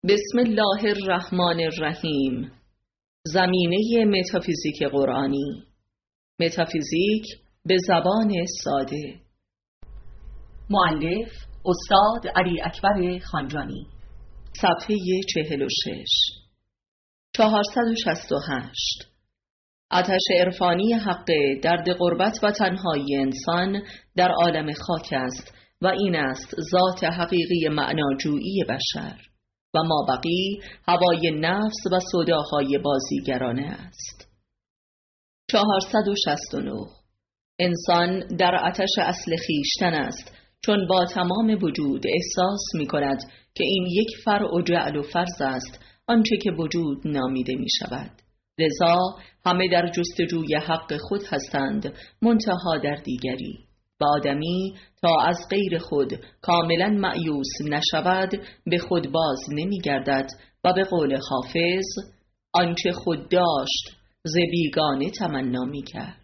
بسم الله الرحمن الرحیم. زمینه متافیزیک قرآنی، متافیزیک به زبان ساده. مؤلف استاد علی اکبر خانجانی. صفحه 46. 468. آتش عرفانی حق درد غربت و تنهایی انسان در عالم خاک است و این است ذات حقیقی معناجویی بشر و مابقی هوای نفس و سوداهای بازیگرانه است. 469. انسان در آتش اصل خویشتن است، چون با تمام وجود احساس می کند که این یک فرع و جعل و فرض است آنچه که وجود نامیده می شود. لذا همه در جستجوی حق خود هستند، منتها در دیگری، و آدمی تا از غیر خود کاملا مأیوس نشود به خود باز نمی گردد و به قول حافظ آنچه خود داشت ز بیگانه تمنا می کرد.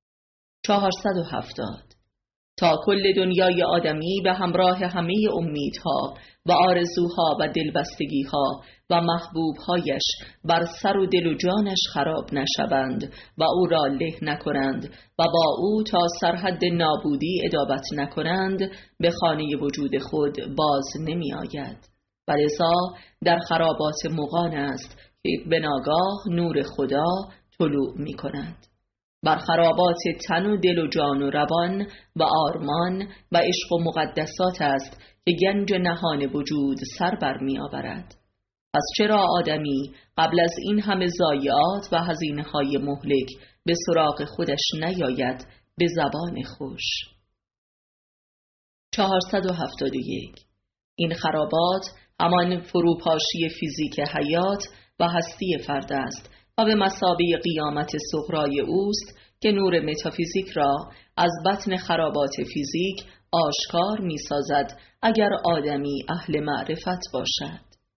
470. تا کل دنیای آدمی به همراه همه امیدها و آرزوها و دلبستگیها و محبوبهایش بر سر و دل و جانش خراب نشوند و او را له نکنند و با او تا سرحد نابودی ادابت نکنند، به خانه وجود خود باز نمی آید. و لذا در خرابات مغان است که به ناگاه نور خدا طلوع می کند. بر خرابات تن و دل و جان و روان و آرمان و عشق و مقدسات است که گنج نهان وجود سر بر می آورد. پس چرا آدمی قبل از این همه ضایعات و هزینه های مهلک به سراغ خودش نیاید به زبان خوش؟ 471. این خرابات همان فروپاشی فیزیک حیات و هستی فرد است و به مثابه قیامت صغرای اوست که نور متافیزیک را از بطن خرابات فیزیک آشکار می سازد اگر آدمی اهل معرفت باشد.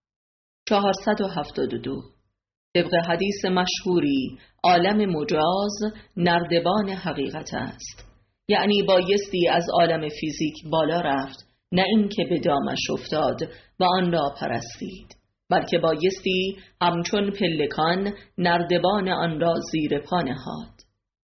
472. طبق حدیث مشهوری عالم مجاز نردبان حقیقت است، یعنی بایستی از عالم فیزیک بالا رفت، نه اینکه به دامش افتاد و آن را پرستید، بلکه بایستی همچون پلکان نردبان آن را زیر پا نهاد.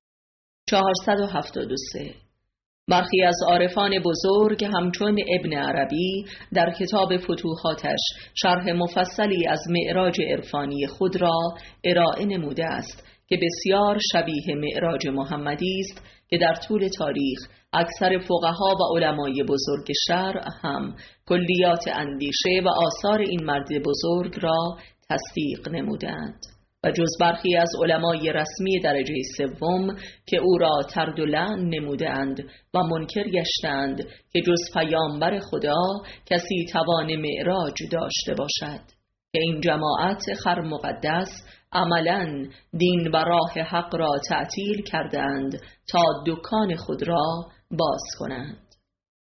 473. برخی از عارفان بزرگ همچون ابن عربی در کتاب فتوحاتش شرح مفصلی از معراج عرفانی خود را ارائه نموده است که بسیار شبیه معراج محمدی است که در طول تاریخ اکثر فقها و علمای بزرگ شرع هم کلیات اندیشه و آثار این مرد بزرگ را تصدیق نمودند و جز برخی از علمای رسمی درجه سوم که او را طرد و لعن نمودند و منکر گشتند که جز پیامبر خدا کسی توان معراج داشته باشد، که این جماعت خر مقدس عملاً دین و راه حق را تعطیل کردند تا دکان خود را باز کنند.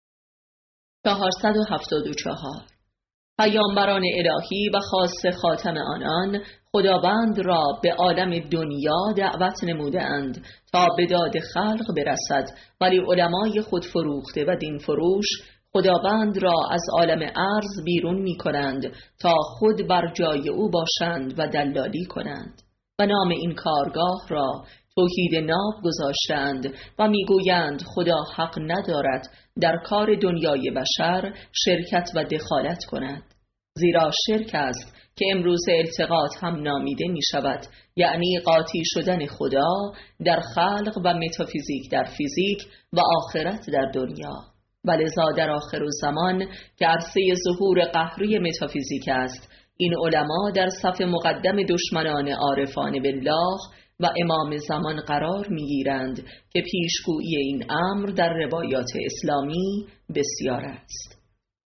474. پیامبران الهی و خاص خاتم آنان خداوند را به عالم دنیا دعوت نمودند تا به داد خلق برسد، ولی علمای خود فروخته و دین فروش خداوند را از عالم ارض بیرون می کنند تا خود بر جای او باشند و دلالی کنند و نام این کارگاه را توحید ناب گذاشتند و میگویند خدا حق ندارد در کار دنیای بشر شرکت و دخالت کند، زیرا شرک است که امروز التقاط هم نامیده می شود، یعنی قاطی شدن خدا در خلق و متافیزیک در فیزیک و آخرت در دنیا. ولذا در آخر الزمان که عرصه ظهور قهری متافیزیک است، این علما در صف مقدم دشمنان عارفان بالله و امام زمان قرار می‌گیرند که پیشگویی این امر در روایات اسلامی بسیار است.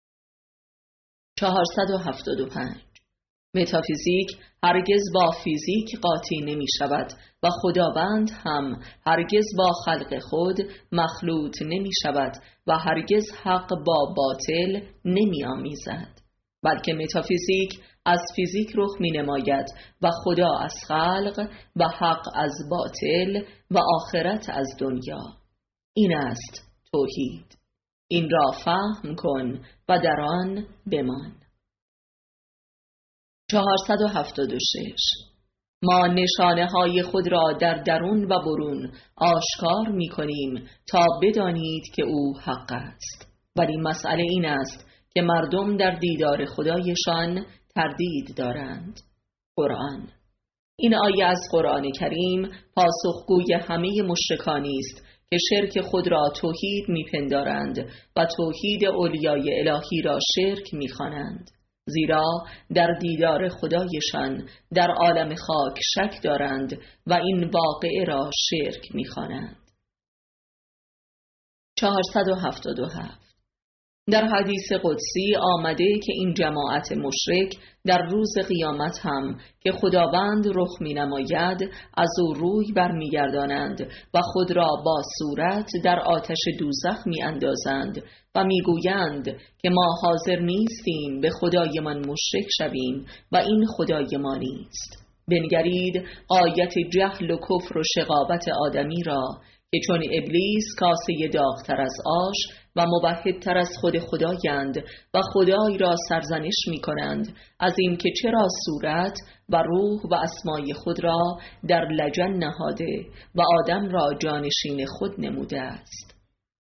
475. متافیزیک هرگز با فیزیک قاطی نمی شود و خداوند هم هرگز با خلق خود مخلوط نمی شود و هرگز حق با باطل نمی آمیزد، بلکه متافیزیک از فیزیک رخ می نماید و خدا از خلق و حق از باطل و آخرت از دنیا. این است توحید. این را فهم کن و در آن بمان. 476. ما نشانه های خود را در درون و برون آشکار می کنیم تا بدانید که او حق است، ولی مسئله این است که مردم در دیدار خدایشان تردید دارند. قرآن. این آیه از قرآن کریم پاسخگوی همه مشرکانی است که شرک خود را توحید میپندارند و توحید اولیای الهی را شرک میخوانند، زیرا در دیدار خدایشان در عالم خاک شک دارند و این واقعه را شرک میخوانند. 477. در حدیث قدسی آمده که این جماعت مشرک در روز قیامت هم که خداوند رخ می نماید از او روی برمیگردانند و خود را با صورت در آتش دوزخ می اندازند و می گویند که ما حاضر نیستیم به خدایمان مشرک شویم و این خدای ما نیست. بنگرید آیت جهل و کفر و شقاوت آدمی را که چون ابلیس کاسه داغ‌تر از آش و مبهدتر از خود خدایند و خدای را سرزنش می کنند از این که چرا صورت و روح و اسمای خود را در لجن نهاده و آدم را جانشین خود نموده است.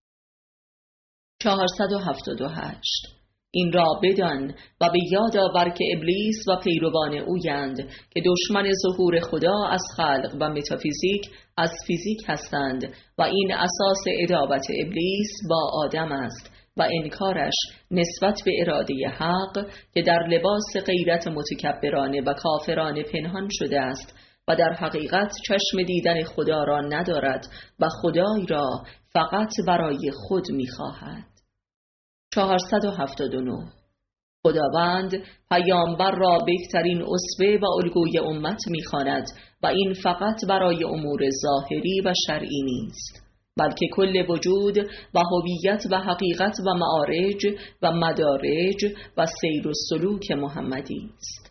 478. این را بدان و به یاد آور که ابلیس و پیروان اویند که دشمن ظهور خدا از خلق و متافیزیک از فیزیک هستند و این اساس عداوت ابلیس با آدم است و انکارش نسبت به اراده حق که در لباس غیرت متکبرانه و کافرانه پنهان شده است و در حقیقت چشم دیدن خدا را ندارد و خدای را فقط برای خود می‌خواهد. 479. خداوند پیامبر را بهترین اسوه و الگوی امت می‌خواند و این فقط برای امور ظاهری و شرعی نیست، بلکه کل وجود و هویت و حقیقت و معارج و مدارج و سیر و سلوک محمدی است.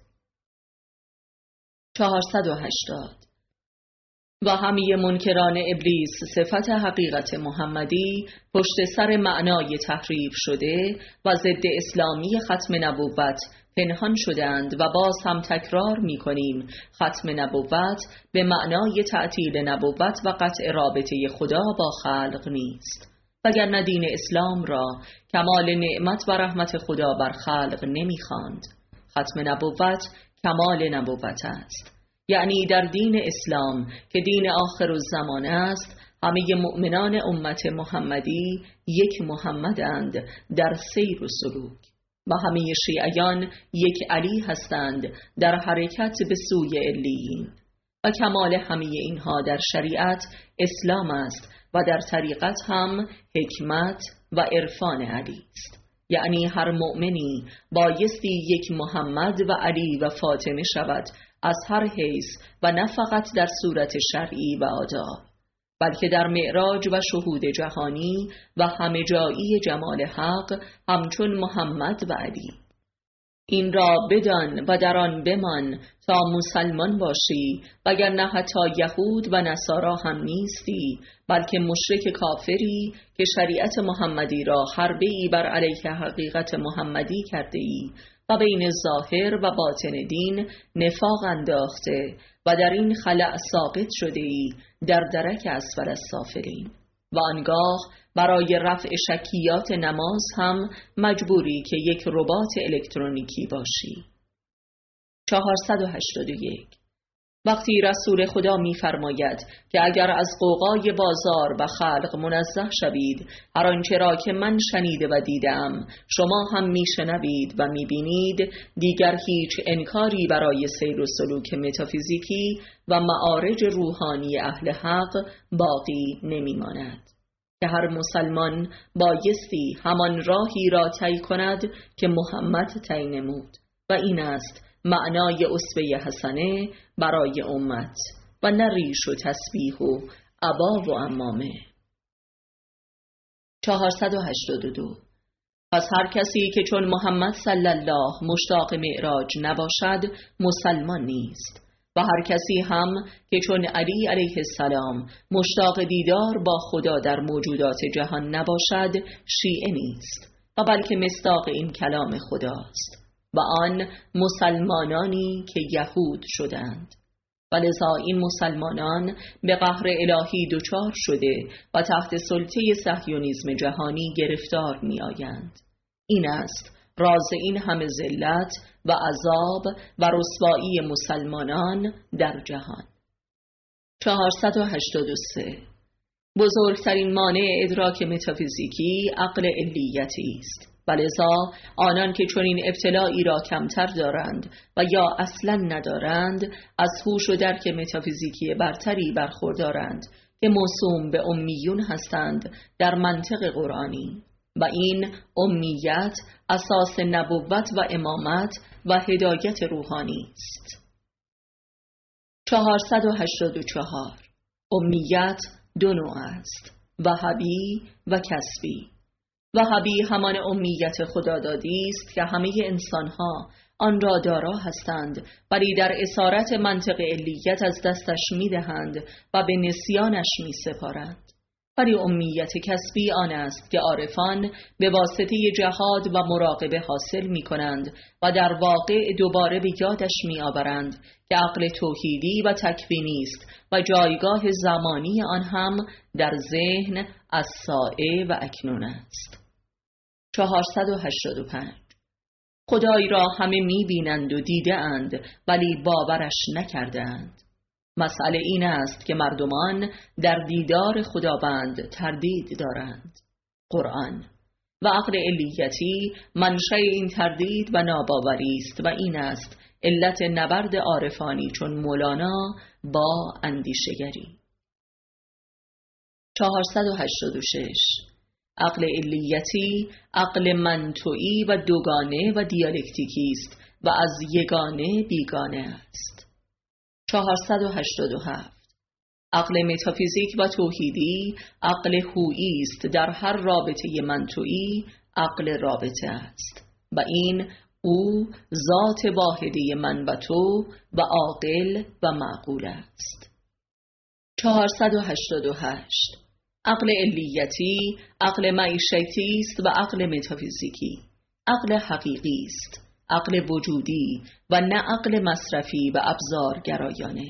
480. و همه منکران ابلیس صفت حقیقت محمدی پشت سر معنای تحریف شده و ضد اسلامی ختم نبوت پنهان شدند و باز هم تکرار می کنیم ختم نبوت به معنای تعطیل نبوت و قطع رابطه خدا با خلق نیست، وگرنه دین اسلام را کمال نعمت و رحمت خدا بر خلق نمی خواند. ختم نبوت کمال نبوت است، یعنی در دین اسلام که دین آخر الزمان است همه مؤمنان امت محمدی یک محمدند در سیر و سلوک و همه شیعیان یک علی هستند در حرکت به سوی علیین و کمال همه اینها در شریعت اسلام است و در طریقت هم حکمت و عرفان علی است، یعنی هر مؤمنی بایستی یک محمد و علی و فاطمه شود از هر حیث و نه فقط در صورت شرعی و آداب، بلکه در معراج و شهود جهانی و همه جایی جمال حق همچون محمد و علی. این را بدان و در آن بمان تا مسلمان باشی، وگرنه حتی یهود و نصارا هم نیستی، بلکه مشرک کافری که شریعت محمدی را حربه‌ای بر علیه حقیقت محمدی کرده ای و بین ظاهر و باطن دین نفاق انداخته و در این خلأ ساقط شده ای در درک اسفل السافلین و آنگاه برای رفع شکیات نماز هم مجبوری که یک ربات الکترونیکی باشی. 481. وقتی رسول خدا می‌فرماید که اگر از غوغای بازار و خلق منزه شوید، هر آنچه را که من شنیده و دیدم شما هم میشنوید و میبینید، دیگر هیچ انکاری برای سیر و سلوک متافیزیکی و معارج روحانی اهل حق باقی نمیماند که هر مسلمان بایستی همان راهی را طی کند که محمد طی نمود و این است معنای اسوه حسنه برای امت و نه ریش و تسبیح و عبا و عمامه. 482. پس هر کسی که چون محمد صلی الله مشتاق معراج نباشد مسلمان نیست و هر کسی هم که چون علی علیه السلام مشتاق دیدار با خدا در موجودات جهان نباشد شیعه نیست و بلکه مصداق این کلام خداست. و آن مسلمانانی که یهود شدند. و لذا این مسلمانان به قهر الهی دچار شده و تحت سلطه صهیونیسم جهانی گرفتار می آیند. این است راز این همه ذلت و عذاب و رسوایی مسلمانان در جهان. 483. بزرگترین مانع ادراک متافیزیکی عقل علیتی است. و لذا آنان که چنین ابتلائی را کمتر دارند و یا اصلا ندارند از هوش و درک متافیزیکی برتری برخوردارند که موسوم به امیون هستند در منطق قرآنی و این امیت اساس نبوت و امامت و هدایت روحانی است. 484. امیت دو نوع است: وهبی و کسبی. وهبی همان امیت خدادادی است که همه انسانها آن را دارا هستند، ولی در اسارت منطق علیت از دستش می دهند و به نسیانش می سپارند. ولی امیت کسبی آن است که عارفان به واسطه جهاد و مراقبه حاصل می کنند و در واقع دوباره به یادش می آورند که عقل توحیدی و تکوینی است و جایگاه زمانی آن هم در ذهن از ساعه و اکنون است. 485. خدای را همه می بینند و دیده اند ولی باورش نکرده اند. مسئله این است که مردمان در دیدار خداوند تردید دارند. قرآن و عقل علیتی منشأ این تردید و ناباوری است و این است علت نبرد عارفانی چون مولانا با اندیشگری. 486. عقل علیتی عقل منطقی و دوگانه و دیالکتیکی است و از یگانه بیگانه است. 487. عقل متافیزیک و توحیدی عقل هویی است، در هر رابطه منطقی عقل رابطه است و این او ذات واحده من و تو و عاقل و معقول است. 488. عقل علیتی عقل معیشتی است و عقل متافیزیکی عقل حقیقی است، عقل وجودی و نه عقل مصرفی و ابزارگرایانه.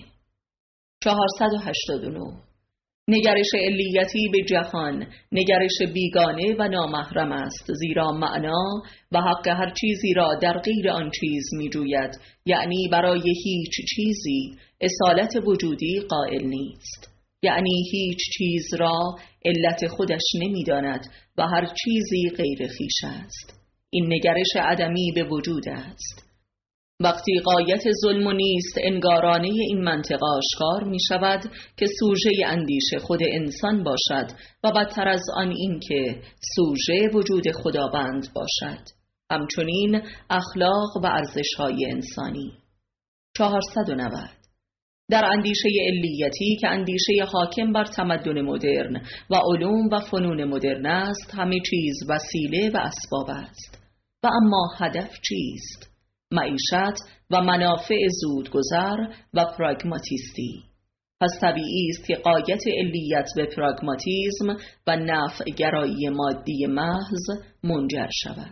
489. نگرش علیتی به جهان نگرش بیگانه و نامحرم است، زیرا معنا و حق هر چیزی را در غیر آن چیز می جوید، یعنی برای هیچ چیزی اصالت وجودی قائل نیست، یعنی هیچ چیز را علت خودش نمی داند و هر چیزی غیر خویش است. این نگرش عدمی به وجود است. وقتی غایت ظلم و نیست انگارانه این منطق آشکار می شود که سوژه اندیشه خود انسان باشد و بدتر از آن این که سوژه وجود خداوند باشد، همچنین اخلاق و ارزش‌های انسانی. 490. در اندیشه علیتی که اندیشه حاکم بر تمدن مدرن و علوم و فنون مدرن است، همه چیز وسیله و اسباب است و اما هدف چیست؟ معیشت و منافع زودگذر و پراگماتیستی. پس طبیعی است که غایت علیت به پراگماتیسم و نفع گرایی مادی محض منجر شود.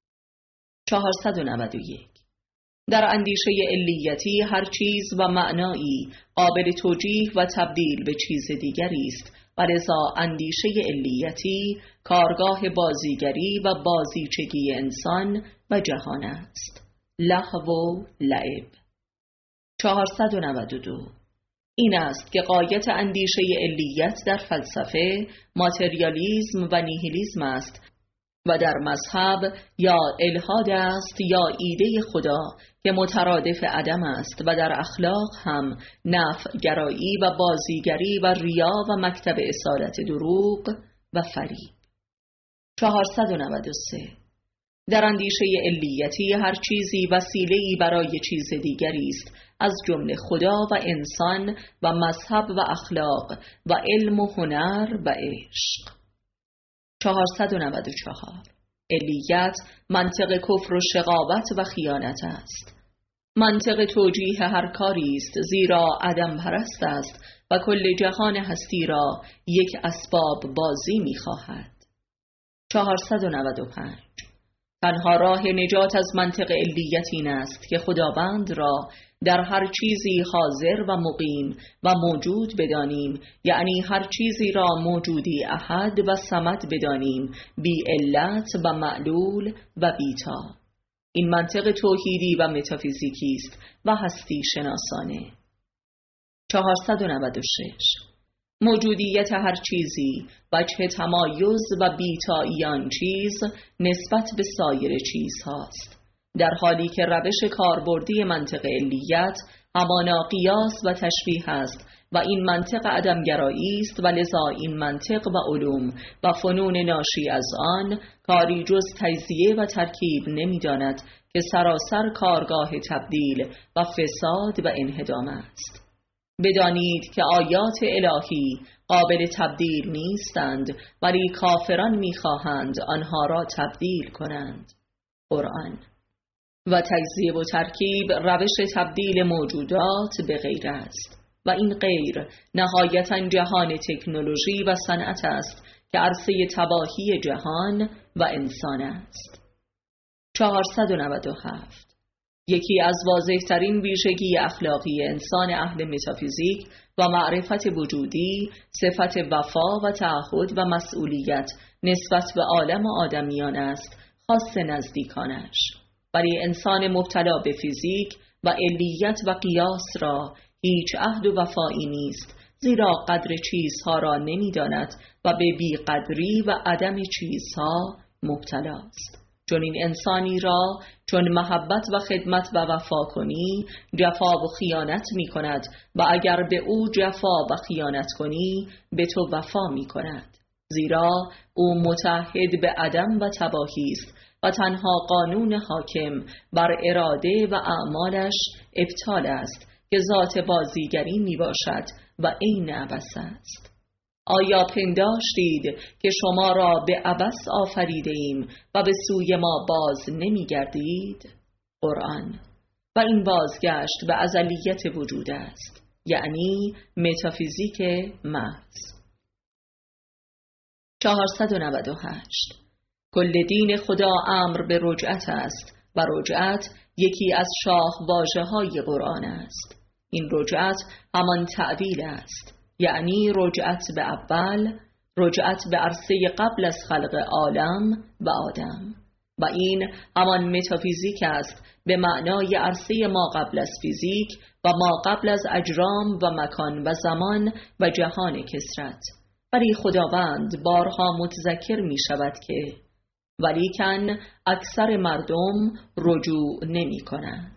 491. در اندیشه علیتی هر چیز و معنایی قابل توجیه و تبدیل به چیز دیگری است و لذا اندیشه علیتی کارگاه بازیگری و بازیچگی انسان و جهان است، لهو و لعب. 492. این است که غایت اندیشه علیت در فلسفه ماتریالیسم و نیهیلیسم است و در مذهب یا الحاد است یا ایده خدا که مترادف عدم است و در اخلاق هم نفع گرایی و بازیگری و ریا و مکتب اصالت دروغ و فریب. 493. در اندیشه علیتی هر چیزی وسیله‌ای برای چیز دیگری است، از جمله خدا و انسان و مذهب و اخلاق و علم و هنر و عشق. 494. علیت منطق کفر و شقاوت و خیانت است. منطق توجیه هر کاری است، زیرا عدم پرست است و کل جهان هستی را یک اسباب بازی می خواهد. 495. تنها راه نجات از منطق علیت این است که خداوند را در هر چیزی حاضر و مقیم و موجود بدانیم، یعنی هر چیزی را موجودی احد و صمد بدانیم، بی علت و معلول و بیتا. این منطق توحیدی و متافیزیکی است و هستی شناسانه. 496. موجودیت هر چیزی وجه تمایز و بیتایی آن چیز نسبت به سایر چیزهاست، در حالی که روش کاربردی منطق علیت همانا قیاس و تشبیه است و این منطق عدمگرایی است و لذا این منطق و علوم و فنون ناشی از آن کاری جز تجزیه و ترکیب نمی‌داند که سراسر کارگاه تبدیل و فساد و انهدام است. بدانید که آیات الهی قابل تبدیل نیستند، ولی کافران می‌خواهند آنها را تبدیل کنند. قرآن. و تجزیه و ترکیب روش تبدیل موجودات به غیر است و این غیر نهایتاً جهان تکنولوژی و صنعت است که عرصه تباهی جهان و انسان است. 497. یکی از واضح‌ترین ویژگی اخلاقی انسان اهل متافیزیک و معرفت وجودی صفت وفا و تعهد و مسئولیت نسبت به عالم آدمیان است، خاص نزدیکانش. ولی انسان مبتلا به فیزیک و علیت و قیاس را هیچ عهد و وفایی نیست، زیرا قدر چیزها را نمی‌داند و به بی‌قدری و عدم چیزها مبتلاست. چون این انسانی را چون محبت و خدمت و وفا کنی جفا و خیانت می کند و اگر به او جفا و خیانت کنی به تو وفا می کند، زیرا او متعهد به عدم و تباهی است و تنها قانون حاکم بر اراده و اعمالش ابطال است که ذات بازیگری می باشد و عین عبث است. آیا پنداشتید که شما را به عبث آفریده ایم و به سوی ما باز نمی گردید؟ قرآن. و این بازگشت به ازلیت وجود است، یعنی متافیزیک محض. 498. کل دین خدا امر به رجعت است و رجعت یکی از شاه واژه‌های قرآن است. این رجعت همان تعبیل است، یعنی رجعت به اول، رجعت به عرصه قبل از خلق عالم و آدم، و این همان متافیزیک است به معنای عرصه ما قبل از فیزیک و ما قبل از اجرام و مکان و زمان و جهان کثرت. ولی خداوند بارها متذکر می شود که ولیکن اکثر مردم رجوع نمی کنند.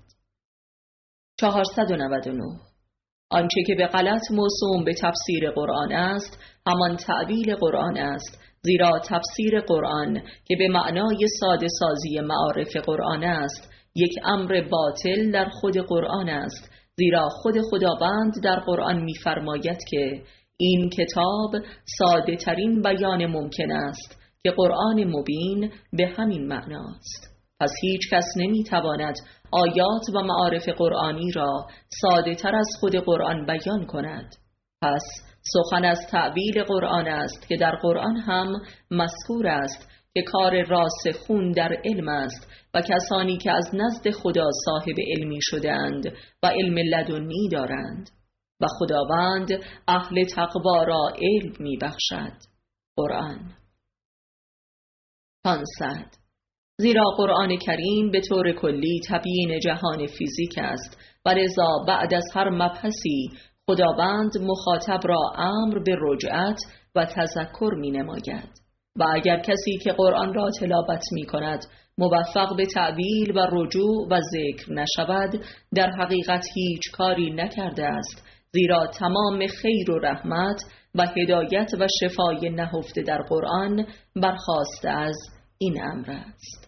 499. آنچه که به غلط موسوم به تفسیر قرآن است همان تعبیل قرآن است، زیرا تفسیر قرآن که به معنای ساده سازی معارف قرآن است یک امر باطل در خود قرآن است، زیرا خود خداوند در قرآن می‌فرماید که این کتاب ساده ترین بیان ممکن است که قرآن مبین به همین معناست. پس هیچ کس نمی‌تواند آیات و معارف قرآنی را ساده تر از خود قرآن بیان کند. پس سخن از تعبیل قرآن است که در قرآن هم مذکور است که کار راسخون در علم است و کسانی که از نزد خدا صاحب علمی شدند و علم لدنی دارند و خداوند اهل تقوا را علم می بخشد. قرآن. 500. زیرا قرآن کریم به طور کلی تبیین جهان فیزیک است و لذا بعد از هر مبحثی خداوند مخاطب را امر به رجعت و تذکر می نماید و اگر کسی که قرآن را تلاوت می کند موفق به تعبیل و رجوع و ذکر نشود در حقیقت هیچ کاری نکرده است، زیرا تمام خیر و رحمت و هدایت و شفای نهفته در قرآن برخاسته از این امر است.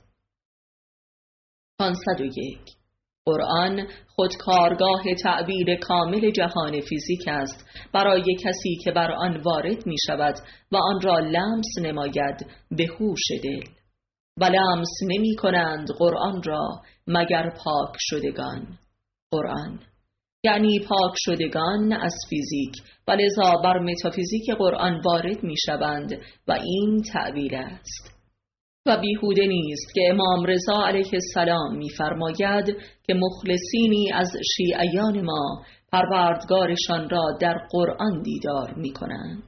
501. قرآن خود کارگاه تعبیر کامل جهان فیزیک است برای کسی که بر آن وارد می شود و آن را لمس نماید به هوش دل، و لمس نمی کنند قرآن را مگر پاک شدگان. قرآن یعنی پاک شدگان از فیزیک و لذا بر متافیزیک قرآن وارد می شوند و این تعبیر است. و بیهوده نیست که امام رضا علیه السلام می‌فرماید که مخلصینی از شیعیان ما پروردگارشان را در قرآن دیدار می‌کنند.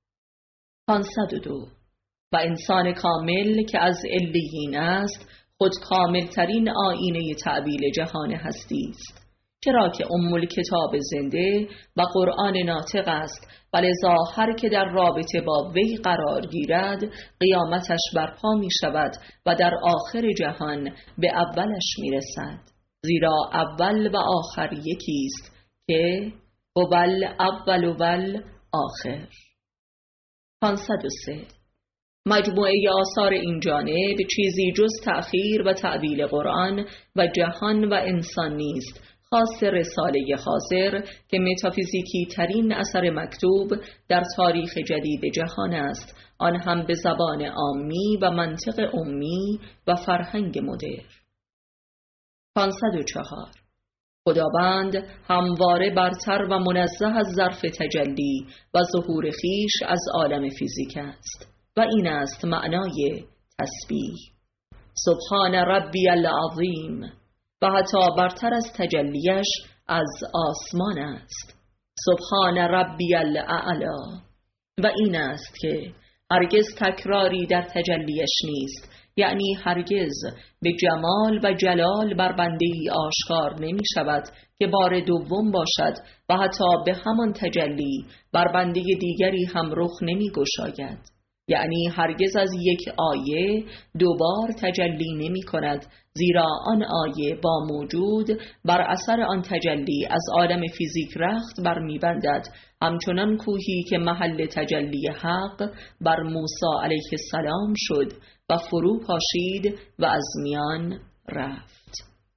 502. و انسان کامل که از علیین است خود کاملترین آینه تعبیل جهان هستی است، چرا که کتاب زنده و قرآن ناطق است و لذا هر که در رابطه با وی قرار گیرد قیامتش برپا می شود و در آخر جهان به اولش می رسد، زیرا اول و آخر یکی است که اول اول آخر. 503. مجموعه آثار این جانب چیزی جز تأخیر و تعدیل قرآن و جهان و انسان نیست، خاص رساله حاضر که متافیزیکی ترین اثر مکتوب در تاریخ جدید جهان است، آن هم به زبان عامی و منطق امی و فرهنگ مدرن. 504. خداوند همواره برتر و منزه از ظرف تجلی و ظهور خیش از عالم فیزیک است و این است معنای تسبیح. سبحان ربی العظیم. و حتی برتر از تجلیش از آسمان است. سبحان ربی الاعلی. و این است که هرگز تکراری در تجلیش نیست، یعنی هرگز به جمال و جلال بر بنده‌ای آشکار نمی شود که بار دوم باشد و حتی به همان تجلی بر بنده دیگری هم رخ نمی گشاید، یعنی هرگز از یک آیه دوبار تجلی نمی کند، زیرا آن آیه با موجود بر اثر آن تجلی از عالم فیزیک رخت بر می بندد، همچنان کوهی که محل تجلی حق بر موسی علیه السلام شد و فرو پاشید و از میان رفت.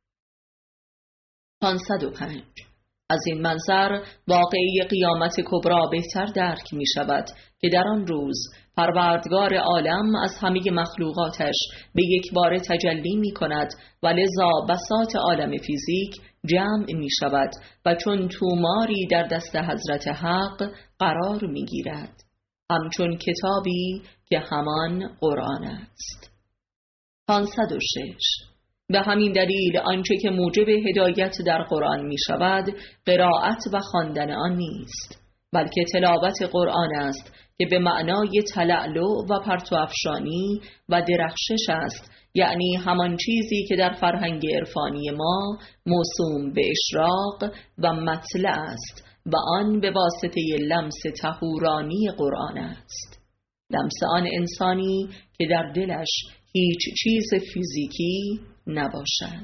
505. از این منظر واقعی قیامت کبری بهتر درک می شود که در آن روز پروردگار عالم از همه مخلوقاتش به یک بار تجلی می کند و لذا بساط عالم فیزیک جمع می شود و چون توماری در دست حضرت حق قرار می گیرد، همچون کتابی که همان قرآن است. 506. به همین دلیل آنچه که موجب هدایت در قرآن می شود قرائت و خواندن آن نیست، بلکه تلاوت قرآن است که به معنای تلألؤ و پرتو افشانی و درخشش است، یعنی همان چیزی که در فرهنگ عرفانی ما موسوم به اشراق و مطلع است و آن به واسطه لمس طهورانی قرآن است، لمس آن انسانی که در دلش هیچ چیز فیزیکی نباشد.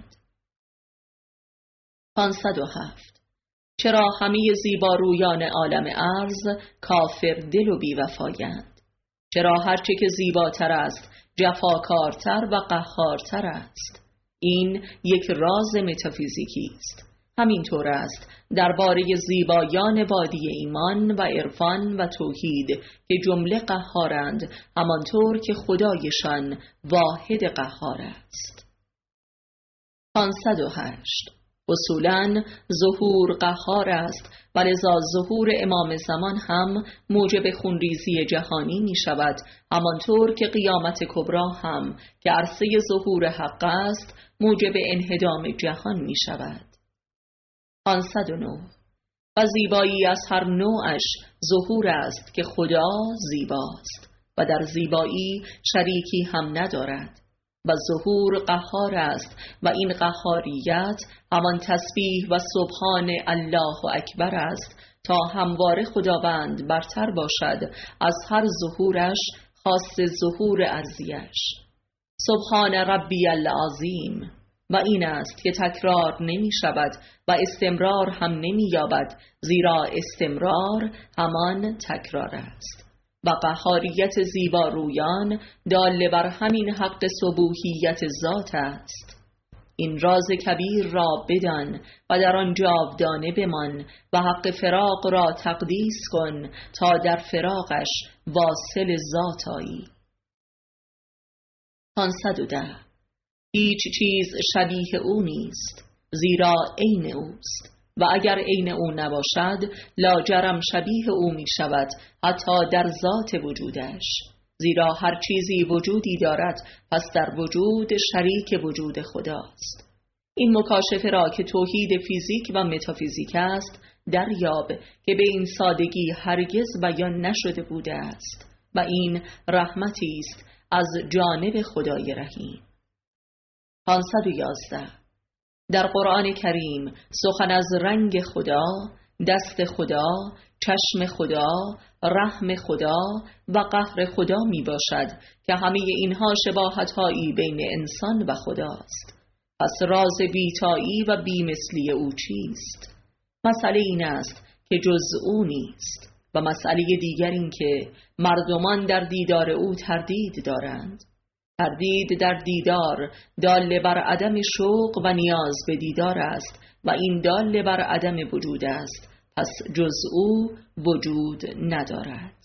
507. چرا همه زیبارویان عالم ارض کافر دل و بی‌وفایند؟ چرا هرچه که زیباتر است جفاکارتر و قهارتر است؟ این یک راز متافیزیکی است. همینطور است درباره زیبایان وادی ایمان و عرفان و توحید که جمله قهارند، همانطور که خدایشان واحد قهار است. 508. اصولاً ظهور قهار است و لذا ظهور امام زمان هم موجب خونریزی جهانی می شود، همانطور که قیامت کبری هم که عرصه ظهور حق است موجب انهدام جهان می شود. 509. و زیبایی از هر نوعش ظهور است که خدا زیباست و در زیبایی شریکی هم ندارد و ظهور قهار است و این قهاریت همان تسبیح و سبحان الله اکبر است تا همواره خداوند برتر باشد از هر ظهورش، خاص ظهور ارضیش. سبحان ربی العظیم. و این است که تکرار نمی شود و استمرار هم نمی یابد، زیرا استمرار همان تکرار است و قهاریت زیبارویان دال بر همین حق صبوحیت ذات است. این راز کبیر را بدان و در آن جاودانه بمان و حق فراق را تقدیس کن تا در فراقش واصل ذات آیی. 510. هیچ چیز شبیه او نیست، زیرا عین اوست و اگر عین او نباشد لاجرم شبیه او می شود حتی در ذات وجودش. زیرا هر چیزی وجودی دارد پس در وجود شریک وجود خداست. این مکاشفه را که توحید فیزیک و متافیزیک است دریاب که به این سادگی هرگز بیان نشده بوده است و این رحمتی است از جانب خدای رحیم. 511 در قرآن کریم سخن از رنگ خدا، دست خدا، چشم خدا، رحم خدا و قهر خدا می باشد که همه اینها شباهت‌هایی بین انسان و خداست. پس راز بی‌تایی و بی‌مثلی او چیست؟ مسئله این است که جز او نیست و مسئله دیگر این که مردمان در دیدار او تردید دارند. تردید در دیدار دال بر عدم شوق و نیاز به دیدار است و این دال بر عدم وجود است، پس جز او وجود ندارد.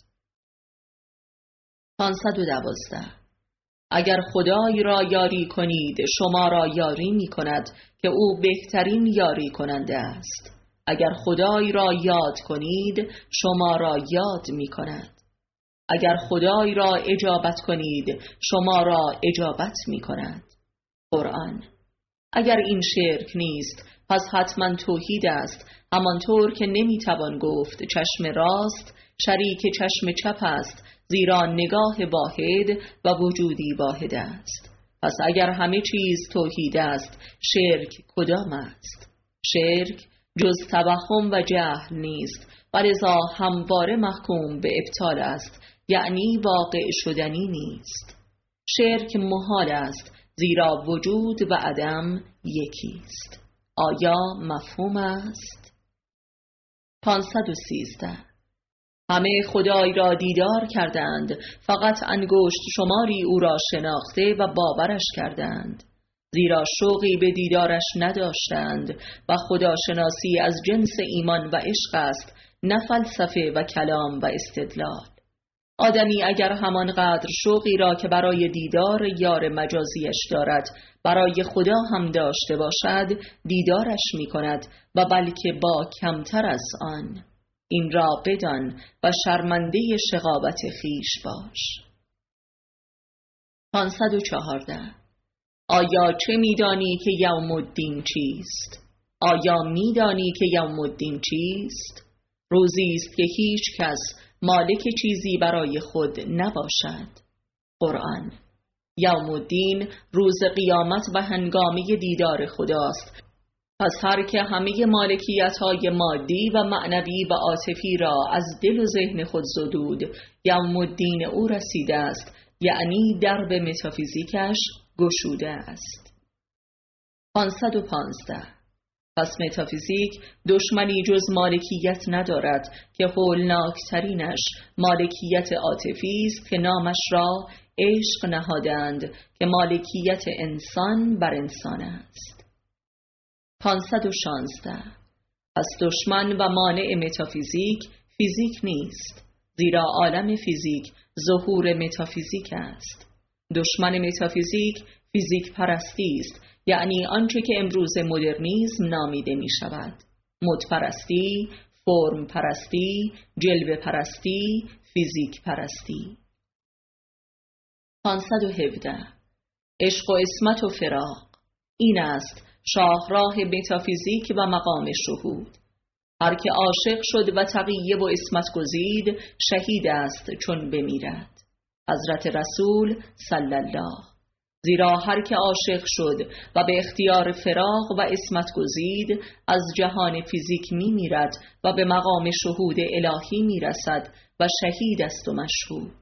512 اگر خدای را یاری کنید شما را یاری می کند که او بهترین یاری کننده است. اگر خدای را یاد کنید شما را یاد می کند. اگر خدای را اجابت کنید شما را اجابت می کند. قرآن. اگر این شرک نیست پس حتما توحید است، همانطور که نمی توان گفت چشم راست شریک چشم چپ است، زیرا نگاه واحد و وجودی واحد است. پس اگر همه چیز توحید است شرک کدام است؟ شرک جز توهم و جهل نیست و لذا همواره محکوم به ابطال است، یعنی واقع شدنی نیست. شرک محال است زیرا وجود و عدم یکی است. آیا مفهوم است؟ 513 همه خدای را دیدار کردند، فقط انگشت شماری او را شناخته و باورش کردند، زیرا شوقی به دیدارش نداشتند و خداشناسی از جنس ایمان و عشق است، نه فلسفه و کلام و استدلال. آدمی اگر همانقدر شوقی را که برای دیدار یار مجازیش دارد برای خدا هم داشته باشد دیدارش می کند و بلکه با کمتر از آن. این را بدان و شرمنده شقاوت خیش باش. 514 آیا چه میدانی که یوم الدین چیست؟ آیا میدانی که یوم الدین چیست؟ روزی است که هیچ کس مالک چیزی برای خود نباشد. قرآن. یوم الدین روز قیامت و هنگامه دیدار خداست، پس هر که همه مالکیت‌های مادی و معنوی و عاطفی را از دل و ذهن خود زدود یوم الدین او رسیده است، یعنی درب متافیزیکش گشوده است. 515 پس متافیزیک دشمنی جز مالکیت ندارد که هولناکترینش مالکیت عاطفی است که نامش را عشق نهادند که مالکیت انسان بر انسان است. 516 پس دشمن و مانع متافیزیک فیزیک نیست، زیرا عالم فیزیک ظهور متافیزیک است. دشمن متافیزیک فیزیک پرستی است، یعنی آنچه که امروز مدرنیسم نامیده می شود: مد پرستی، فرم پرستی، جلوه پرستی، فیزیک پرستی. 517 عشق و عصمت و فراق. این است شاهراه متافیزیک و مقام شهود. هر که عاشق شد و تقیه و عصمت گزید شهید است چون بمیرد. حضرت رسول صلی الله. زیرا هر که عاشق شد و به اختیار فراق و عصمت گزید از جهان فیزیک می میرد و به مقام شهود الهی می رسد و شهید است و مشهود.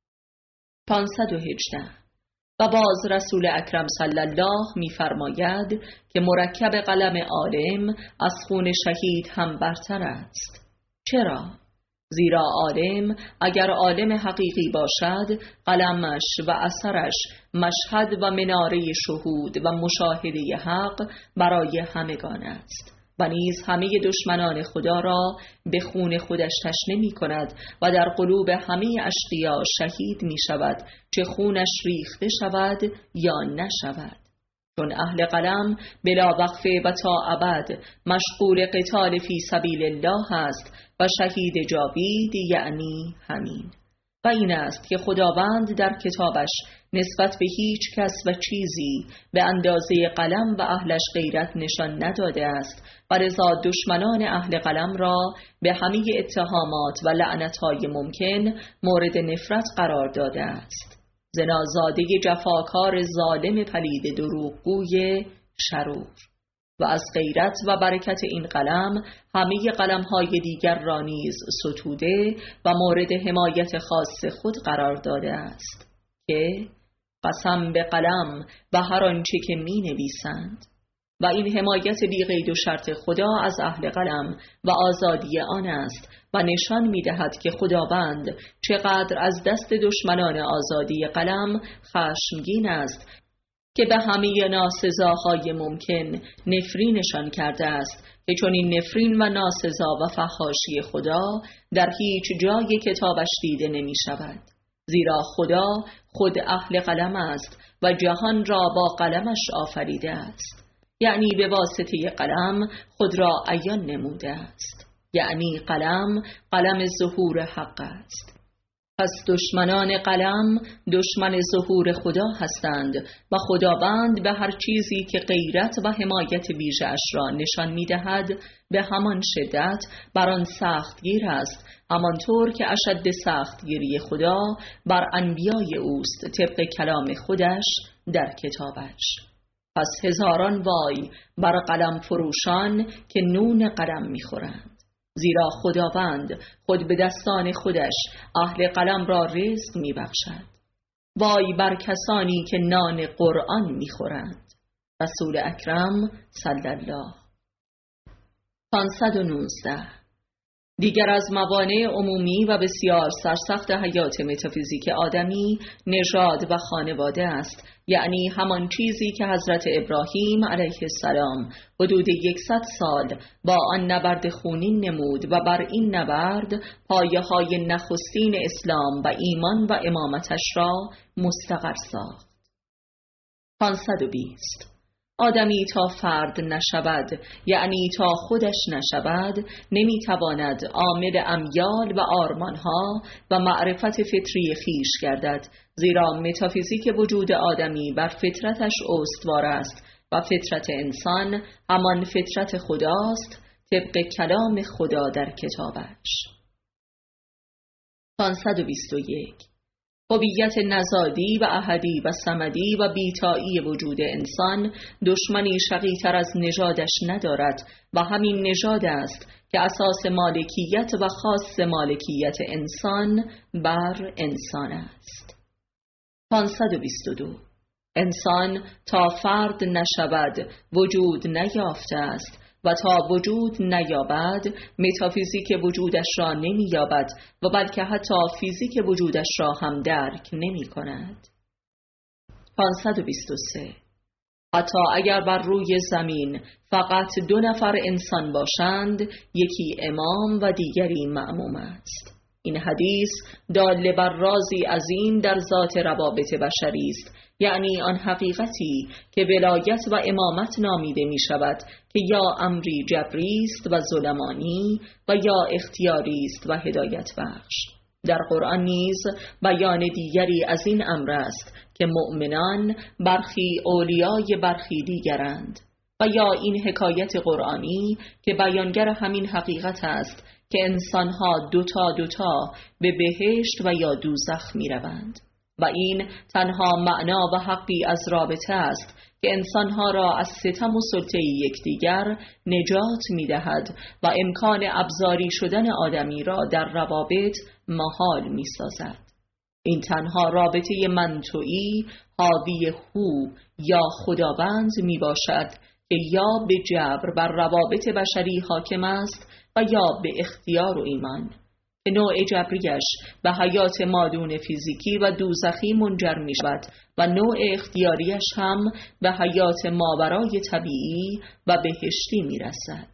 518 و باز رسول اکرم صلی الله می فرماید که مرکب قلم عالم از خون شهید هم برتر است. چرا؟ زیرا عالم اگر عالم حقیقی باشد قلمش و اثرش مشهد و مناره شهود و مشاهده حق برای همگان است و نیز همه دشمنان خدا را به خون خودش تشنه می کند و در قلوب همه اشقیا شهید می شود، چه خونش ریخته شود یا نشود، چون اهل قلم بلا وقفه و تا ابد مشغول قتال فی سبیل الله است و شهید جاوید یعنی همین. و این است که خداوند در کتابش نسبت به هیچ کس و چیزی به اندازه قلم و اهلش غیرت نشان نداده است و لذا دشمنان اهل قلم را به همه اتهامات و لعنت‌های ممکن مورد نفرت قرار داده است. زنازاده جفاکار ظالم پلید دروغگوی شرور. و از غیرت و برکت این قلم همه قلم‌های دیگر را نیز ستوده و مورد حمایت خاص خود قرار داده است که قسم به قلم و هر آنچه که می‌نویسند. و این حمایت بی قید و شرط خدا از اهل قلم و آزادی آن است و نشان می‌دهد که خداوند چقدر از دست دشمنان آزادی قلم خشمگین است که به همه ناسزاهای ممکن نفرینشان کرده است که چون این نفرین و ناسزا و فحاشی خدا در هیچ جای کتابش دیده نمی شود. زیرا خدا خود اهل قلم است و جهان را با قلمش آفریده است. یعنی به واسطه قلم خود را عیان نموده است. یعنی قلم ظهور حق است. پس دشمنان قلم دشمن ظهور خدا هستند و خداوند به هر چیزی که غیرت و حمایت ویژه‌اش را نشان می‌دهد به همان شدت بر آن سختگیر است، همانطور که اشد سختگیری خدا بر انبیای اوست طبق کلام خودش در کتابش. پس هزاران وای بر قلم فروشان که نون قلم می‌خورند، زیرا خداوند خود به دستان خودش اهل قلم را رزق می‌بخشد. وای بر کسانی که نان قرآن می‌خورند. رسول اکرم صلی الله. 519. دیگر از موانع عمومی و بسیار سرسخت حیات متافیزیک آدمی نژاد و خانواده است، یعنی همان چیزی که حضرت ابراهیم علیه السلام حدود 100 سال با آن نبرد خونین نمود و بر این نبرد پایه‌های نخستین اسلام و ایمان و امامتش را مستقر ساخت. 520. آدمی تا فرد نشود، یعنی تا خودش نشود، نمیتواند عامل امیال و آرمانها و معرفت فطری خیش گردد، زیرا متافیزیک وجود آدمی بر فطرتش استوار است و فطرت انسان همان فطرت خداست طبق کلام خدا در کتابش. 521. هویت نژادی و احدی و صمدی و بیتایی وجود انسان دشمنی شقی‌تر از نژادش ندارد و همین نژاد است که اساس مالکیت و خاص مالکیت انسان بر انسان است. 522. انسان تا فرد نشود وجود نیافته است و تا وجود نیابد متافیزیک وجودش را نمی‌یابد و بلکه حتی فیزیک وجودش را هم درک نمی کند. 523. حتی اگر بر روی زمین فقط 2 نفر انسان باشند، یکی امام و دیگری مأموم است. این حدیث دال بر رازی عظیم در ذات روابط بشری است، یعنی آن حقیقتی که ولایت و امامت نامیده می شود که یا امری جبری است و ظلمانی و یا اختیاری است و هدایت بخش. در قرآن نیز بیان دیگری از این امر است که مؤمنان برخی اولیای برخی دیگرند، و یا این حکایت قرآنی که بیانگر همین حقیقت است که انسانها دوتا به بهشت و یا دوزخ می روند. و این تنها معنا و حقی از رابطه است که انسانها را از ستم و سلطه یکدیگر نجات می دهد و امکان ابزاری شدن آدمی را در روابط محال می سازد. این تنها رابطه منطوی حاوی هو یا خداوند می باشد که یا به جبر بر روابط بشری حاکم است و یا به اختیار و ایمان، که نوع جبریش به حیات مادون فیزیکی و دوزخی منجر می شود و نوع اختیاریش هم به حیات ماورای طبیعی و بهشتی می رسد.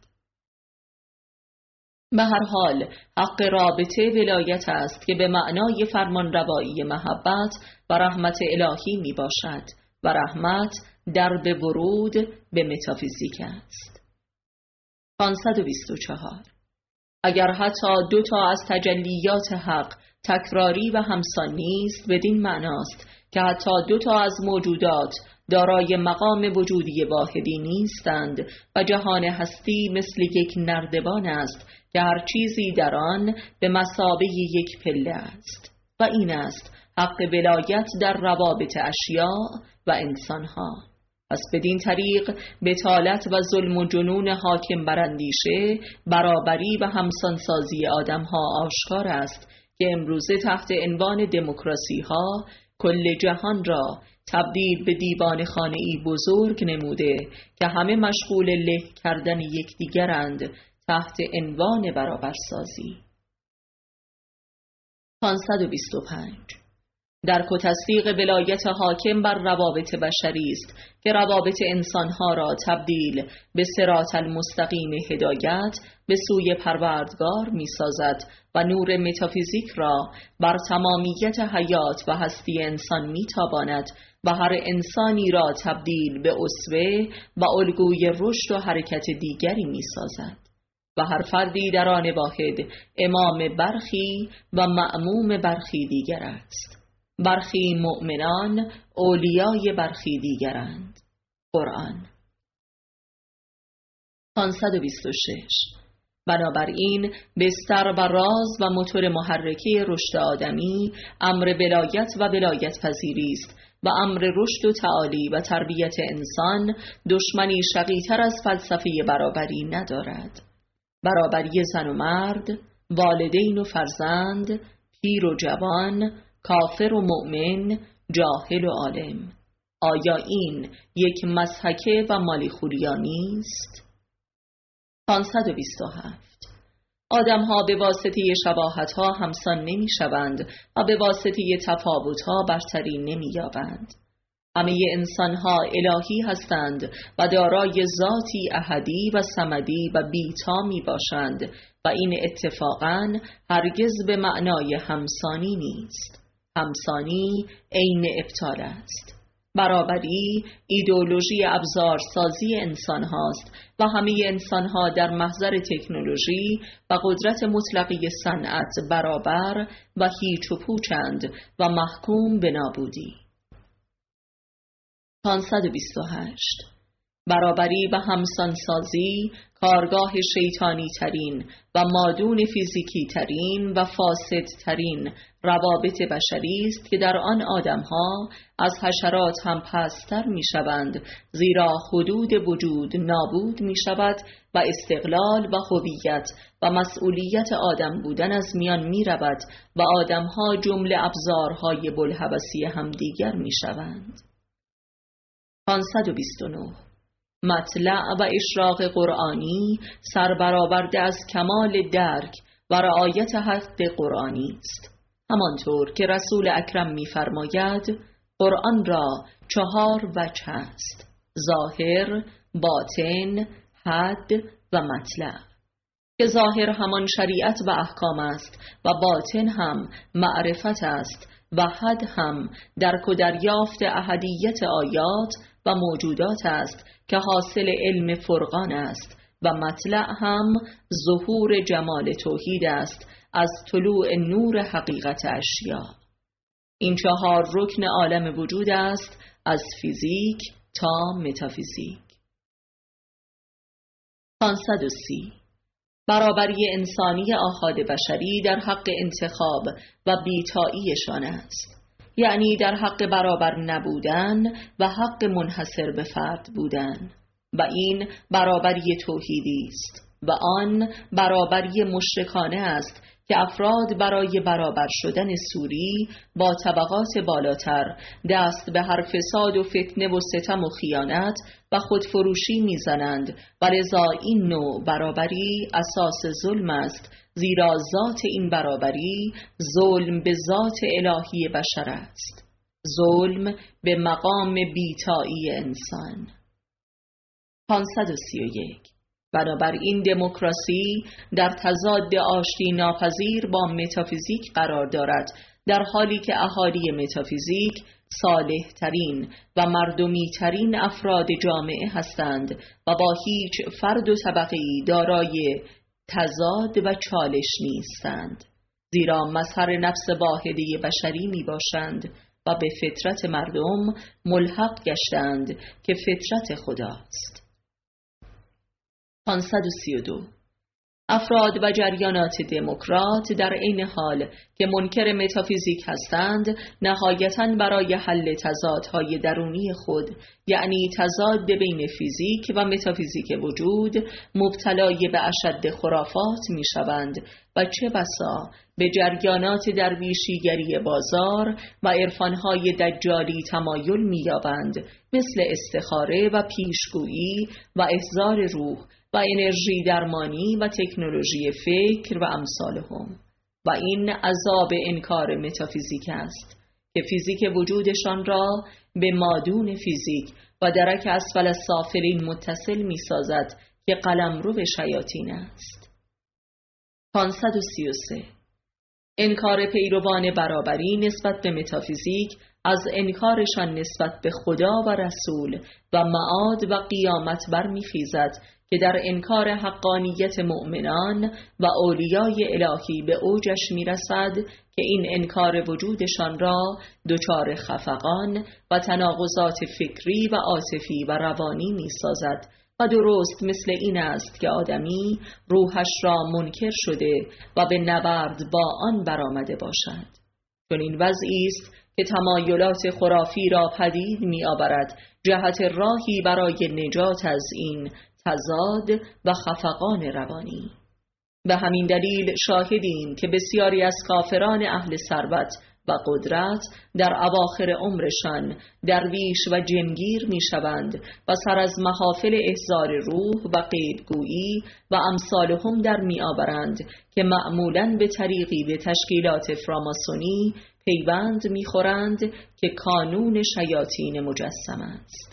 به هر حال حق رابطه ولایت است که به معنای فرمان روایی محبت و رحمت الهی می باشد و رحمت در به ورود به متافیزیک است. 524. اگر حتی 2 از تجلیات حق تکراری و همسان نیست بدین معناست که حتی دو تا از موجودات دارای مقام وجودی واحدی نیستند و جهان هستی مثل یک نردبان است که هر چیزی در آن به مثابه یک پله است و این است حق ولایت در روابط اشیاء و انسانها. پس بدین طریق بتالت و ظلم و جنون حاکم بر اندیشه، برابری و همسانسازی آدمها آشکار است که امروزه تحت عنوان دموکراسی ها کل جهان را تبدیل به دیوان خانه‌ای بزرگ نموده که همه مشغول له کردن یکدیگرند تحت عنوان برابرسازی. 525 درک و تصدیق ولایت حاکم بر روابط بشری است که روابط انسانها را تبدیل به صراط المستقیم هدایت به سوی پروردگار می سازد و نور متافیزیک را بر تمامیت حیات و هستی انسان می تاباند و هر انسانی را تبدیل به اسوه و الگوی رشد و حرکت دیگری می سازد و هر فردی در آن واحد امام برخی و مأموم برخی دیگر است. برخی مؤمنان اولیای برخی دیگرند. قرآن. 526 بنابراین بستر و راز و موتور محرکه رشد آدمی امر ولایت و ولایت پذیری است و امر رشد و تعالی و تربیت انسان دشمنی شقی‌تر از فلسفه برابری ندارد. برابری زن و مرد، والدین و فرزند، پیر و جوان، کافر و مؤمن، جاهل و عالم. آیا این یک مضحکه و مالیخولیا نیست؟ 527 آدم‌ها به واسطه شباهت‌ها همسان نمی‌شوند و به واسطه تفاوت‌ها برتری نمی‌یابند. همه انسان‌ها الهی هستند و دارای ذاتی احدی و صمدی و بی‌تا می‌باشند و این اتفاقاً هرگز به معنای همسانی نیست. همسانی عین ابطال است. برابری ایدئولوژی ابزارسازی انسان هاست و همه انسان ها در محضر تکنولوژی و قدرت مطلقی صنعت برابر و هیچ و پوچند و محکوم به نابودی. 528 برابری و همسانسازی کارگاه شیطانی ترین و مادون فیزیکی ترین و فاسد ترین روابط بشری است که در آن آدمها از حشرات هم پستر می شوند، زیرا حدود وجود نابود می شود و استقلال و هویت و مسئولیت آدم بودن از میان می رود و آدمها جمله ابزارهای بلهوسی همدیگر می شوند. 529 مطلع و اشراق قرآنی سربرآورده از کمال درک و رعایت حق قرآنی است. همانطور که رسول اکرم می‌فرماید قرآن را 4 وجه است: ظاهر، باطن، حد و مطلع. که ظاهر همان شریعت و احکام است و باطن هم معرفت است و حد هم درک و دریافت احدیت آیات و موجودات است که حاصل علم فرقان است و مطلع هم ظهور جمال توحید است از طلوع نور حقیقت اشیا. این 4 رکن عالم وجود است از فیزیک تا متافیزیک. 530 برابری انسانی آحاد بشری در حق انتخاب و بی‌تاییشان است، یعنی در حق برابر نبودن و حق منحصر به فرد بودن، و این برابری توحیدی است و آن برابری مشرکانه است که افراد برای برابر شدن سوری با طبقات بالاتر دست به هر فساد و فتنه و ستم و خیانت و خودفروشی میزنند و لذا این نوع برابری اساس ظلم است، زیرا ذات این برابری ظلم به ذات الهی بشر است، ظلم به مقام بی‌تایی انسان. 531 بنابراین دموکراسی در تضاد آشتی ناپذیر با متافیزیک قرار دارد، در حالی که اهالی متافیزیک صالح ترین و مردمی ترین افراد جامعه هستند و با هیچ فرد و طبقه‌ای دارای تضاد و چالش نیستند. زیرا مظهر نفس واحده بشری می باشند و به فطرت مردم ملحق گشتند که فطرت خداست. 532. افراد و جریانات دموکرات در عین حال که منکر متافیزیک هستند، نهایتاً برای حل تضادهای درونی خود، یعنی تضاد بین فیزیک و متافیزیک وجود، مبتلای به اشد خرافات می شوند و چه بسا به جریانات درویشیگری بازار و عرفانهای دجالی تمایل می یابند، مثل استخاره و پیشگویی و احضار روح و انرژی درمانی و تکنولوژی فکر و امثالهم. و این عذاب انکار متافیزیک است که فیزیک وجودشان را به مادون فیزیک و درک اسفل السافلین متصل می سازد که قلمرو شیاطین است. 533. انکار پیروان برابری نسبت به متافیزیک از انکارشان نسبت به خدا و رسول و معاد و قیامت برمیخیزد که در انکار حقانیت مؤمنان و اولیای الهی به اوجش میرسد که این انکار وجودشان را دچار خفقان و تناقضات فکری و عاطفی و روانی میسازد و درست مثل این است که آدمی روحش را منکر شده و به نبرد با آن برآمده باشد. چون این وضعی است که تمایلات خرافی را پدید می‌آورد جهت راهی برای نجات از این تضاد و خفقان روانی. به همین دلیل شاهدیم که بسیاری از کافران اهل ثروت و قدرت در اواخر عمرشان درویش و جنگیر می شوند و سر از محافل احضار روح و غیبگویی و امثالهم در می آورند که معمولاً به طریقی به تشکیلات فراماسونی پیوند می خورند که کانون شیاطین مجسم است.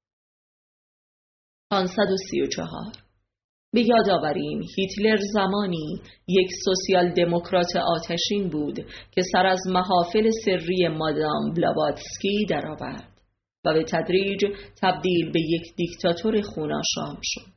534. به یاد آوریم هیتلر زمانی یک سوسیال دموکرات آتشین بود که سر از محافل سری مادام بلاواتسکی درآورد و به تدریج تبدیل به یک دیکتاتور خوناشام شد.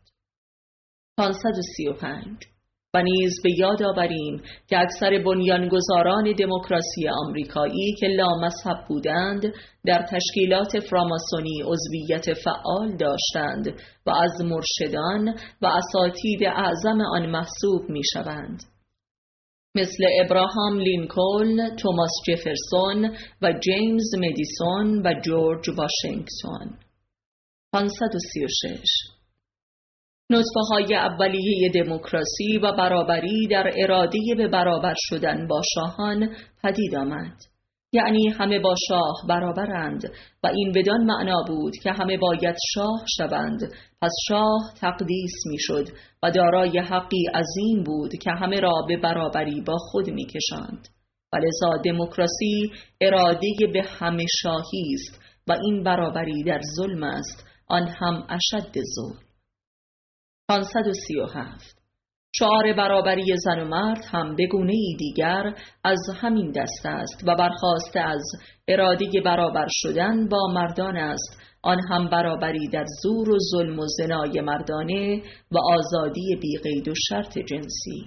535. و نیز به یاد آوریم که اکثر بنیانگذاران دموکراسی آمریکایی که لامذهب بودند در تشکیلات فراماسونی عضویت فعال داشتند و از مرشدان و اساتید اعظم آن محسوب می شوند، مثل ابراهام لینکلن، توماس جفرسون و جیمز مدیسون و جورج واشنگتن. 536. نطفه‌های اولیه دموکراسی و برابری در اراده به برابر شدن با شاهان پدید آمد، یعنی همه با شاه برابرند و این بدان معنا بود که همه باید شاه شوند، پس شاه تقدیس میشد و دارای حقی عظیم بود که همه را به برابری با خود میکشاند. و لذا دموکراسی اراده به همه شاهی است و این برابری در ظلم است، آن هم اشد ظلم. 537. شعار برابری زن و مرد هم به گونه‌ای دیگر از همین دست است و برخاسته از اراده برابر شدن با مردان است، آن هم برابری در زور و ظلم و زنای مردانه و آزادی بی قید و شرط جنسی.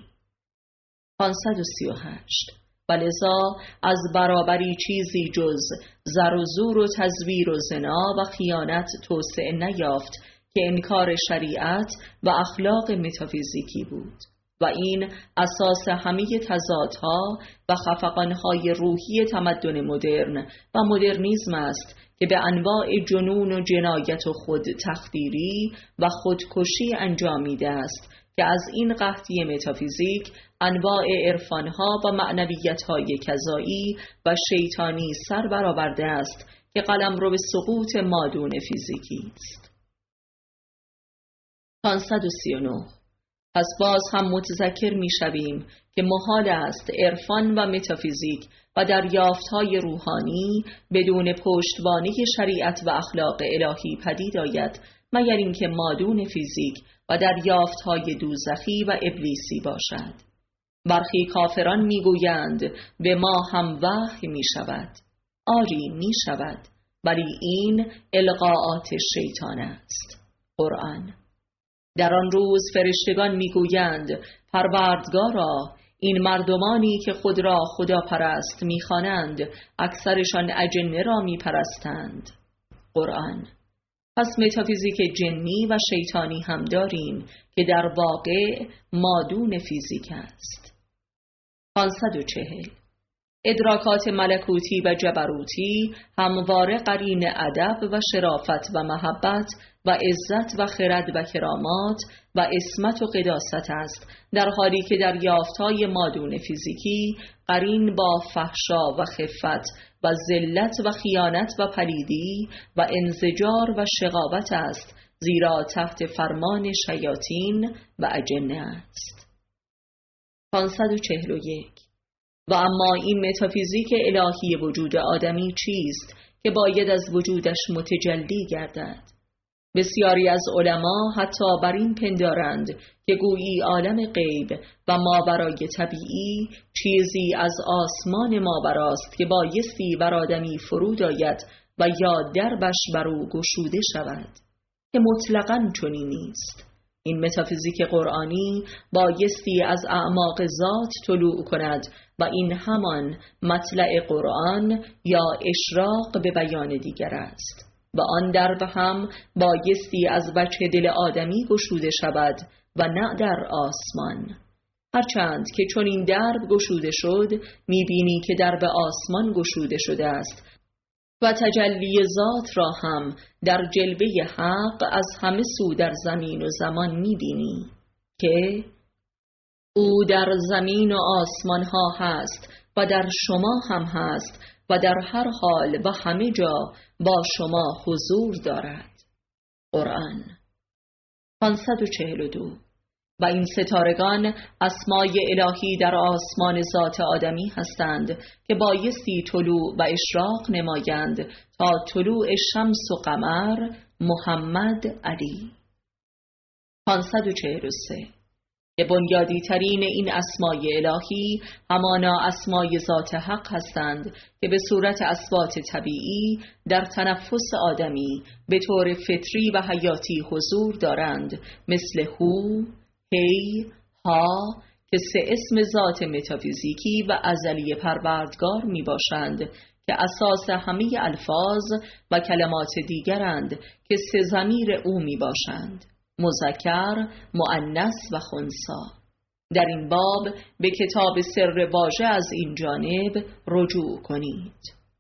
538. و لذا از برابری چیزی جز زر و زور و تزویر و زنا و خیانت توسعه نیافت که انکار شریعت و اخلاق متافیزیکی بود و این اساس همه تضادها و خفقانهای روحی تمدن مدرن و مدرنیسم است که به انواع جنون و جنایت و خود تخدیری و خودکشی انجامیده است که از این قحطی متافیزیک انواع عرفانها و معنویتهای کذایی و شیطانی سر برآورده است که قلمرو به سقوط مادون فیزیکی است. 539. پس باز هم متذکر می شویم که محال است عرفان و متافیزیک و دریافت‌های روحانی بدون پشتوانه شریعت و اخلاق الهی پدید آید مگر اینکه مادون فیزیک و دریافت‌های دوزخی و ابلیسی باشد. برخی کافران میگویند به ما هم وحی می شود. آری می شود، ولی این القاءات شیطان است. قرآن. در آن روز فرشتگان میگویند پروردگارا، این مردمانی که خود را خدا پرست می‌خوانند اکثرشان اجنه را می‌پرستند. قرآن. پس متافیزیک جنی و شیطانی هم داریم که در واقع مادون فیزیک است. 540. ادراکات ملکوتی و جبروتی همواره قرین ادب و شرافت و محبت و عزت و خرد و کرامات و عصمت و قداست است، در حالی که دریافت‌های مادون فیزیکی قرین با فحشا و خفت و ذلت و خیانت و پلیدی و انزجار و شقاوت است، زیرا تحت فرمان شیاطین و اجنه است. 541. و اما این متافیزیک الهی وجود آدمی چیست که باید از وجودش متجلی گردد؟ بسیاری از علما حتی بر این پندارند که گویی عالم غیب و ماورای طبیعی چیزی از آسمان ماوراست که بایستی بر آدمی فرود آید و یا دربش بر او گشوده شود، که مطلقاً چنین نیست. این متافیزیک قرآنی بایستی از اعماق ذات طلوع کند و این همان مطلع قرآن یا اشراق به بیان دیگر است و آن درب هم بایستی از وجه دل آدمی گشوده شود و نه در آسمان. هرچند که چون این درب گشوده شد میبینی که درب آسمان گشوده شده است و تجلی ذات را هم در جلوه حق از همه سو در زمین و زمان میبینی که او در زمین و آسمان ها هست و در شما هم هست و در هر حال و همه جا با شما حضور دارد. قرآن. 542. و این ستارگان اسمای الهی در آسمان ذات آدمی هستند که بایستی طلوع و اشراق نمایند تا طلوع شمس و قمر محمد علی. 543. که بنیادی ترین این اسمای الهی همانا اسمای ذات حق هستند که به صورت اصوات طبیعی در تنفس آدمی به طور فطری و حیاتی حضور دارند، مثل هو، هی، ها که سه اسم ذات متافیزیکی و ازلی پروردگار می باشند که اساس همه الفاظ و کلمات دیگرند که سه ضمیر او می باشند، مذکر، مؤنث و خنثی. در این باب به کتاب سر واژه از این جانب رجوع کنید.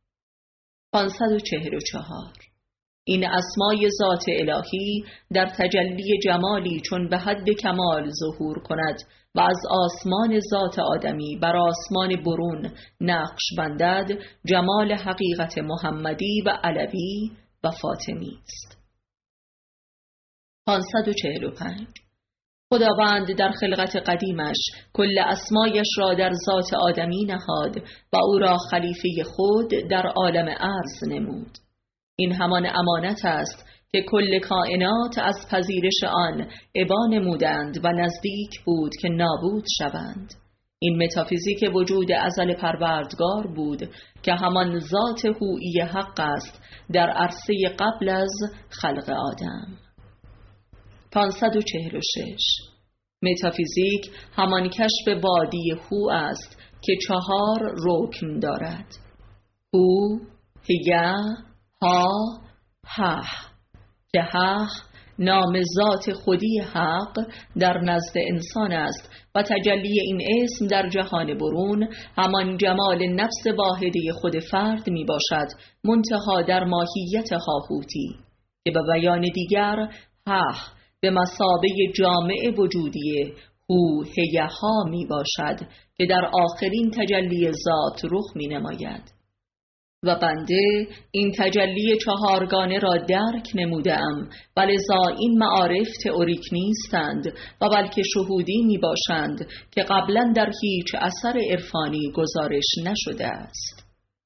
544. این اسمای ذات الهی در تجلی جمالی چون به حد کمال ظهور کند و از آسمان ذات آدمی بر آسمان برون نقش بندد، جمال حقیقت محمدی و علوی و فاطمی است. 545. خداوند در خلقت قدیمش کل اسمایش را در ذات آدمی نهاد و او را خلیفه خود در عالم ارض نمود. این همان امانت است که کل کائنات از پذیرش آن ابا نمودند و نزدیک بود که نابود شوند. این متافیزیک وجود ازل پروردگار بود که همان ذات هوئی حق است در عرصه قبل از خلق آدم. 546. متافیزیک همان کشف وادی هو است که 4 رکن دارد: هو، هیه، ها، ه، که ه نام ذات خودی حق در نزد انسان است و تجلی این اسم در جهان برون همان جمال نفس واحده خود فرد می باشد، منتها در ماهیت هاهوتی، که به بیان دیگر ه به مثابه جامع وجودی هو هیه ها می باشد که در آخرین تجلی ذات رخ می نماید. و بنده این تجلی 4گانه را درک نمودم و لذا این معارف تئوریک نیستند و بلکه شهودی می باشند که قبلا در هیچ اثر عرفانی گزارش نشده است.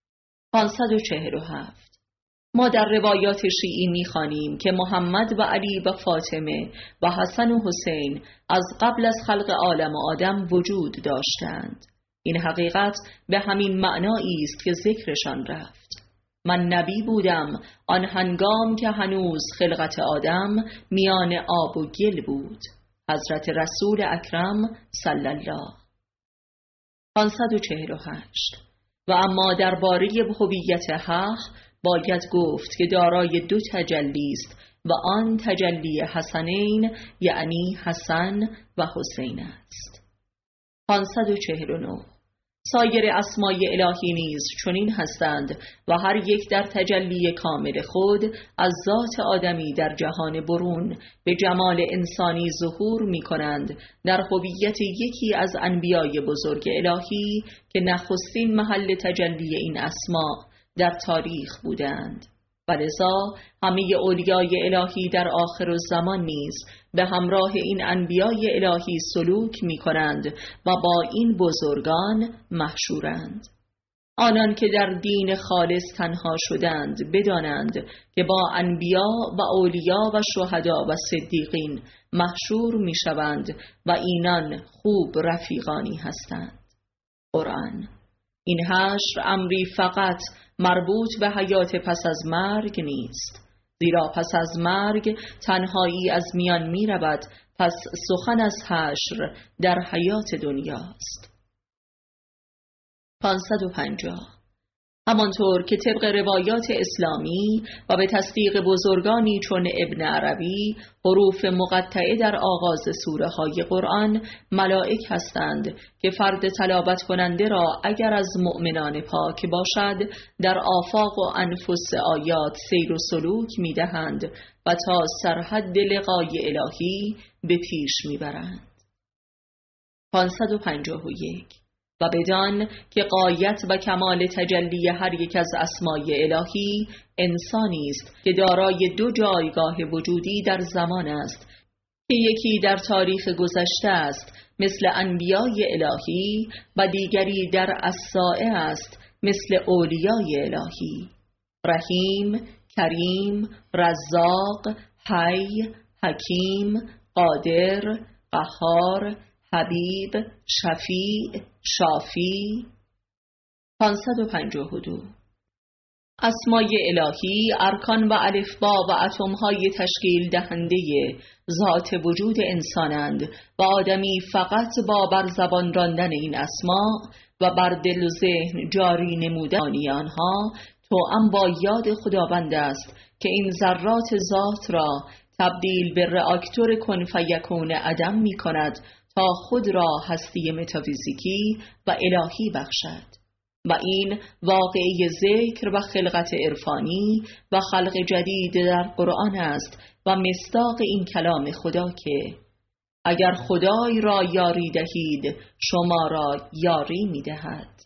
547. ما در روایات شیعی می‌خوانیم که محمد و علی و فاطمه و حسن و حسین از قبل از خلق عالم و آدم وجود داشتند. این حقیقت به همین معنایی است که ذکرشان رفت. من نبی بودم آن هنگام که هنوز خلقت آدم میان آب و گل بود. حضرت رسول اکرم صلی الله. 548. و اما درباره هویت حق باید گفت که دارای دو تجلی است و آن تجلی حسنین یعنی حسن و حسین است. 549. سایر اسمای الهی نیز چنین هستند و هر یک در تجلی کامل خود از ذات آدمی در جهان برون به جمال انسانی ظهور می کنند در هویت یکی از انبیای بزرگ الهی که نخستین محل تجلی این اسما در تاریخ بودند. و لذا همه اولیای الهی در آخر الزمان نیز به همراه این انبیای الهی سلوک می کنند و با این بزرگان محشورند. آنان که در دین خالص تنها شدند بدانند که با انبیا و اولیا و شهدا و صدیقین محشور می شوند و اینان خوب رفیقانی هستند. قرآن. این حشر امری فقط مربوط به حیات پس از مرگ نیست، زیرا پس از مرگ تنهایی از میان می رود، پس سخن از حشر در حیات دنیاست. 550. همانطور که طبق روایات اسلامی و به تصدیق بزرگانی چون ابن عربی حروف مقطعه در آغاز سوره های قرآن ملائک هستند که فرد تلاوت کننده را اگر از مؤمنان پاک باشد در آفاق و انفس آیات سیر و سلوک می دهند و تا سرحد لقای الهی به پیش می برند. 551. و بدان که غایت و کمال تجلی هر یک از اسمای الهی انسانی است که دارای دو جایگاه وجودی در زمان است که یکی در تاریخ گذشته است مثل انبیای الهی و دیگری در الساعه است مثل اولیای الهی. رحیم، کریم، رزاق، حی، حکیم، قادر، قهار، حبیب، شفیع، شافی. 552. اسمای الهی ارکان و الفبا و اتمهای تشکیل دهنده ذات وجود انسانند و آدمی فقط با بر زبان راندن این اسما و بر دل و ذهن جاری نمودن آنها توأم با یاد خداوند است که این ذرات ذات را تبدیل به رآکتور کن فیکون عدم می کند تا خود را هستی متافیزیکی و الهی بخشد. و این واقعه ذکر و خلقت عرفانی و خلق جدید در قرآن است و مصداق این کلام خدا که اگر خدای را یاری دهید شما را یاری می دهد.